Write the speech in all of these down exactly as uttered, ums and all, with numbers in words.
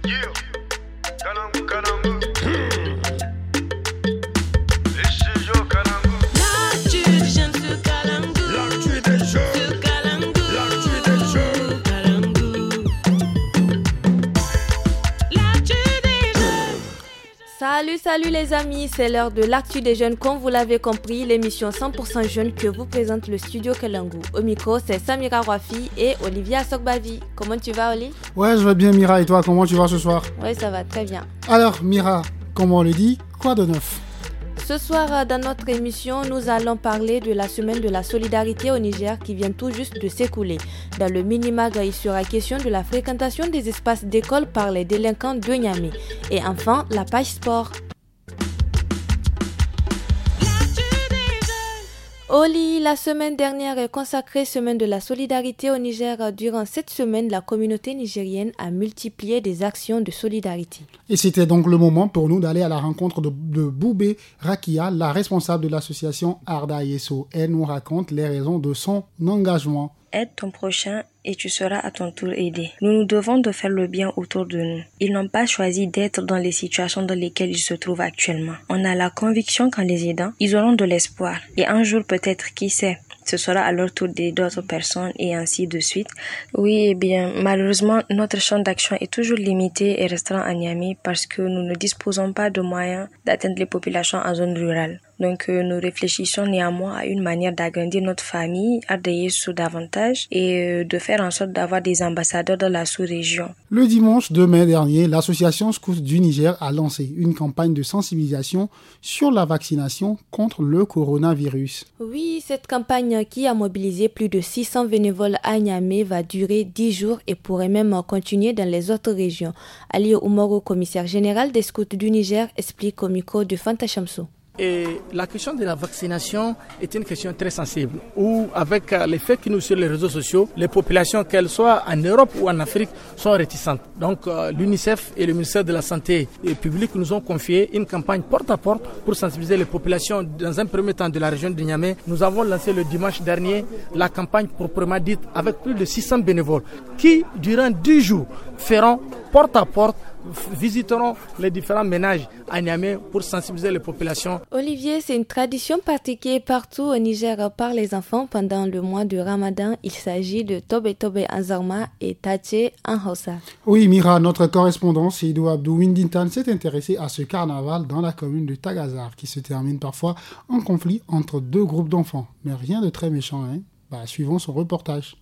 Yeah, Kalangu, Kalangu. Les studios Kalangu. L'actu des jeunes sur Kalangu. L'actu des jeunes. Sur Kalangu. L'actu des jeunes. Kalangu. L'actu des jeunes. Salut, salut les amis, c'est l'heure de l'actu des jeunes. Comme vous l'avez compris, l'émission cent pour cent jeune que vous présente le studio Kalangu. Au micro, c'est Samira Rafi et Olivia Sokbavi. Comment tu vas, Oli? Ouais, je vais bien, Mira. Et toi, comment tu vas ce soir? Oui, ça va très bien. Alors, Mira, comme on le dit, quoi de neuf? Ce soir, dans notre émission, nous allons parler de la semaine de la solidarité au Niger qui vient tout juste de s'écouler. Dans le mini-mag, il sera question de la fréquentation des espaces d'école par les délinquants de Niamey. Et enfin, la page sport. Oli, la semaine dernière est consacrée semaine de la solidarité au Niger. Durant cette semaine, la communauté nigérienne a multiplié des actions de solidarité. Et c'était donc le moment pour nous d'aller à la rencontre de, de Boubé Rakia, la responsable de l'association Arda Yeso. Elle nous raconte les raisons de son engagement. Aide ton prochain et tu seras à ton tour aidé. Nous nous devons de faire le bien autour de nous. Ils n'ont pas choisi d'être dans les situations dans lesquelles ils se trouvent actuellement. On a la conviction qu'en les aidant, ils auront de l'espoir. Et un jour peut-être, qui sait, ce sera à leur tour d'aider d'autres personnes et ainsi de suite. Oui, eh bien, malheureusement, notre champ d'action est toujours limité et restreint à Niamey parce que nous ne disposons pas de moyens d'atteindre les populations en zone rurale. Donc, euh, nous réfléchissons néanmoins à une manière d'agrandir notre famille, à Yeso davantage et euh, de faire en sorte d'avoir des ambassadeurs dans la sous-région. Le dimanche deux mai dernier, l'association Scouts du Niger a lancé une campagne de sensibilisation sur la vaccination contre le coronavirus. Oui, cette campagne qui a mobilisé plus de six cents bénévoles à Niamey va durer dix jours et pourrait même continuer dans les autres régions. Ali Oumarou, commissaire général des Scouts du Niger, explique au micro de Fanta Chamsou. Et la question de la vaccination est une question très sensible, où avec les fake news sur les réseaux sociaux, les populations, qu'elles soient en Europe ou en Afrique, sont réticentes. Donc euh, l'UNICEF et le ministère de la Santé publique nous ont confié une campagne porte à porte pour sensibiliser les populations dans un premier temps de la région de Niamey. Nous avons lancé le dimanche dernier la campagne proprement dite avec plus de six cents bénévoles qui, durant dix jours, feront porte à porte, visiteront les différents ménages à Niamey pour sensibiliser les populations. Olivier, c'est une tradition pratiquée partout au Niger par les enfants pendant le mois de Ramadan. Il s'agit de Tobe Tobe en Zarma et Tache en Hausa. Oui, Mira, notre correspondant Seydou Abdou Windintan s'est intéressé à ce carnaval dans la commune de Tagazar qui se termine parfois en conflit entre deux groupes d'enfants. Mais rien de très méchant, hein? Bah, suivons son reportage.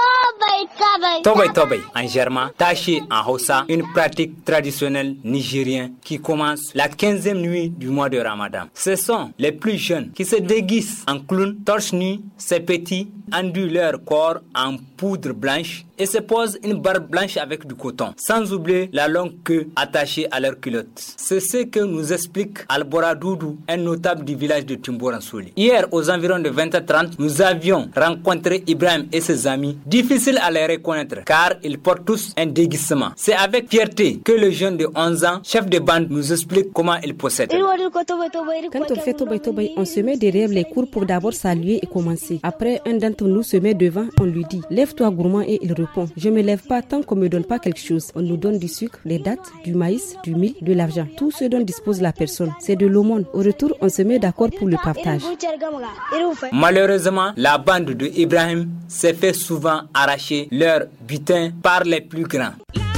Tobay Tobay en germain, Taché en Hausa, une pratique traditionnelle nigérienne qui commence la quinzième nuit du mois de Ramadan. Ce sont les plus jeunes qui se déguisent en clown, torse nu, ces petits enduisent leur corps en poudre blanche et se posent une barbe blanche avec du coton, sans oublier la longue queue attachée à leur culotte. C'est ce que nous explique Albora Doudou, un notable du village de Timboransoli. Hier, aux environs de vingt heures trente, nous avions rencontré Ibrahim et ses amis. Difficile à les reconnaître car ils portent tous un déguisement. C'est avec fierté que le jeune de onze ans, chef de bande, nous explique comment il possède. Quand on fait Tobay Tobay, on se met derrière les cours pour d'abord saluer et commencer. Après, un d'entre nous se met devant, on lui dit « Lève-toi gourmand » et il répond « Je me lève pas tant qu'on me donne pas quelque chose ». On nous donne du sucre, des dattes, du maïs, du mil, de l'argent. Tout ce dont dispose la personne. C'est de l'aumône. Au retour, on se met d'accord pour le partage. Malheureusement, la bande de Ibrahim s'est fait souvent arracher leur butin par les plus grands.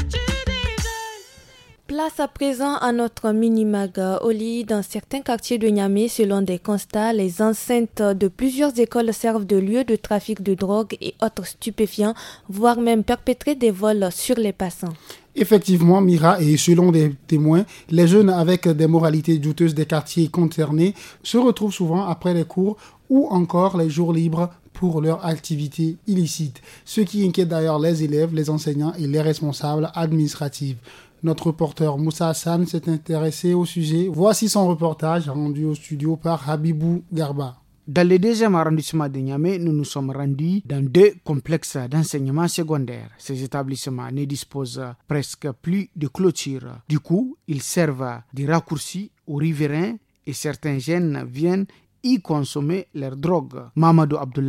Place à présent à notre mini-mag. Oli, dans certains quartiers de Niamey, selon des constats, les enceintes de plusieurs écoles servent de lieu de trafic de drogue et autres stupéfiants, voire même perpétrer des vols sur les passants. Effectivement, Mira, et selon des témoins, les jeunes avec des moralités douteuses des quartiers concernés se retrouvent souvent après les cours ou encore les jours libres pour leur activité illicite, ce qui inquiète d'ailleurs les élèves, les enseignants et les responsables administratifs. Notre reporter Moussa Hassan s'est intéressé au sujet. Voici son reportage rendu au studio par Habibou Garba. Dans le deuxième arrondissement de Niamey, nous nous sommes rendus dans deux complexes d'enseignement secondaire. Ces établissements ne disposent presque plus de clôture. Du coup, ils servent de raccourcis aux riverains et certains jeunes viennent y consommer leur drogue. Mamadou Abdoulaye,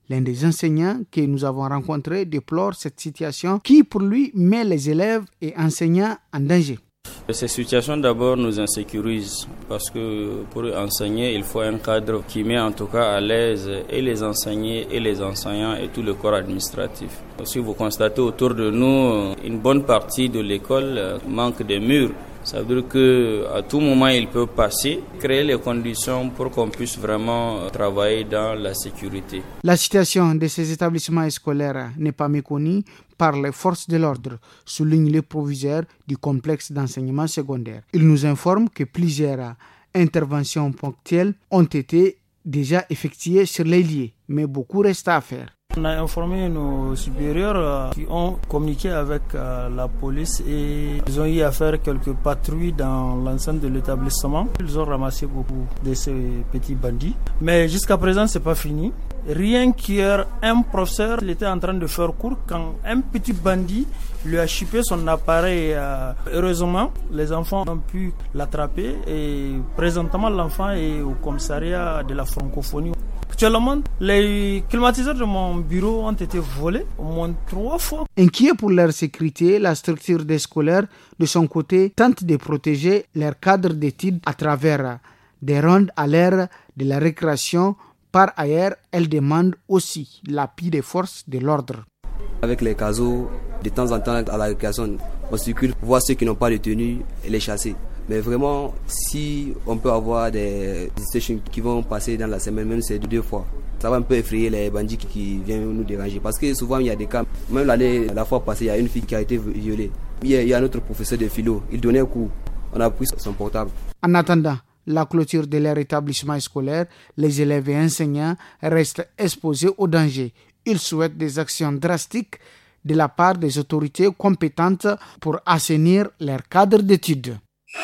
L'un des enseignants que nous avons rencontrés déplore cette situation qui, pour lui, met les élèves et enseignants en danger. Ces situations d'abord nous insécurisent parce que pour enseigner, il faut un cadre qui met en tout cas à l'aise et les enseignants et les enseignants et tout le corps administratif. Si vous constatez autour de nous, une bonne partie de l'école manque de murs. Ça veut dire qu'à tout moment, il peut passer, créer les conditions pour qu'on puisse vraiment travailler dans la sécurité. La situation de ces établissements scolaires n'est pas méconnue par les forces de l'ordre, souligne le proviseur du complexe d'enseignement secondaire. Il nous informe que plusieurs interventions ponctuelles ont été déjà effectuées sur les lieux, mais beaucoup reste à faire. On a informé nos supérieurs euh, qui ont communiqué avec euh, la police et ils ont eu à faire quelques patrouilles dans l'enceinte de l'établissement. Ils ont ramassé beaucoup de ces petits bandits. Mais jusqu'à présent, c'est pas fini. Rien qu'hier, un professeur il était en train de faire cours quand un petit bandit lui a chipé son appareil. Euh, heureusement, les enfants ont pu l'attraper et présentement, l'enfant est au commissariat de la francophonie. Actuellement, les climatiseurs de mon bureau ont été volés au moins trois fois. Inquiet pour leur sécurité, la structure des scolaires, de son côté, tente de protéger leur cadre d'études à travers des rondes à l'ère de la récréation. Par ailleurs, elle demande aussi l'appui des forces de l'ordre. Avec les casos, de temps en temps, à la récréation, on circule, voir ceux qui n'ont pas de tenue et les chasser. Mais vraiment, si on peut avoir des stations qui vont passer dans la semaine, même c'est deux fois, ça va un peu effrayer les bandits qui, qui viennent nous déranger. Parce que souvent, il y a des cas, même l'année, la fois passée, il y a une fille qui a été violée. Il y a, il y a notre professeur de philo, il donnait un coup, on a pris son portable. En attendant la clôture de leur établissement scolaire, les élèves et enseignants restent exposés au danger. Ils souhaitent des actions drastiques de la part des autorités compétentes pour assainir leur cadre d'études.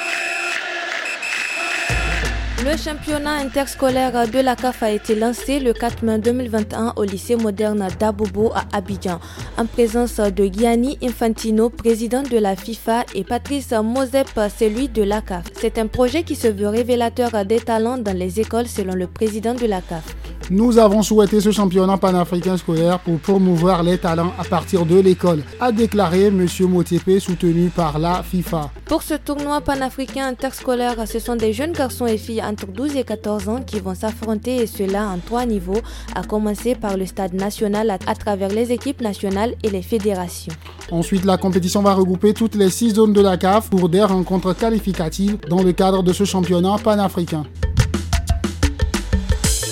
Le championnat interscolaire de la C A F a été lancé le quatre mai deux mille vingt et un au lycée moderne d'Abobo à Abidjan, en présence de Gianni Infantino, président de la FIFA, et Patrice Mosep, celui de la C A F. C'est un projet qui se veut révélateur des talents dans les écoles selon le président de la C A F. Nous avons souhaité ce championnat panafricain scolaire pour promouvoir les talents à partir de l'école, a déclaré M. Motepe, soutenu par la FIFA. Pour ce tournoi panafricain interscolaire, ce sont des jeunes garçons et filles entre douze et quatorze ans qui vont s'affronter, et cela en trois niveaux, à commencer par le stade national à, à travers les équipes nationales et les fédérations. Ensuite, la compétition va regrouper toutes les six zones de la C A F pour des rencontres qualificatives dans le cadre de ce championnat panafricain.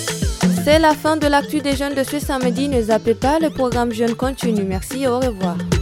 C'est la fin de l'actu des jeunes de ce samedi. Ne zappez pas, le programme Jeunes continue. Merci et au revoir.